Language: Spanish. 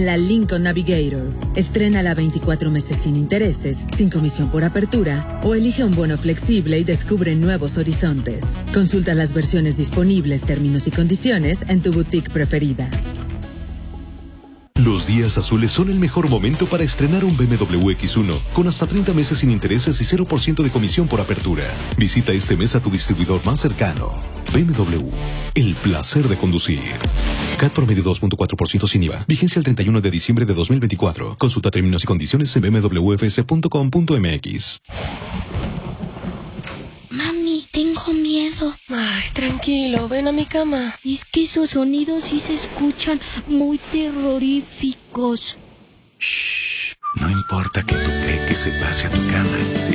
la Lincoln Navigator. Estrénala 24 meses sin intereses, sin comisión por apertura, o elige un bono flexible y descubre nuevos horizontes. Consulta las versiones disponibles, términos y condiciones en tu boutique preferida. Los días azules son el mejor momento para estrenar un BMW X1 con hasta 30 meses sin intereses y 0% de comisión por apertura. Visita este mes a tu distribuidor más cercano. BMW, el placer de conducir. CAT promedio 2.4% sin IVA. Vigencia el 31 de diciembre de 2024. Consulta términos y condiciones en bmwfs.com.mx. Mami, tengo miedo. Ay, tranquilo, ven a mi cama. Es que esos sonidos sí se escuchan muy terroríficos. Shh, no importa que tu peque se pase a tu cama. Si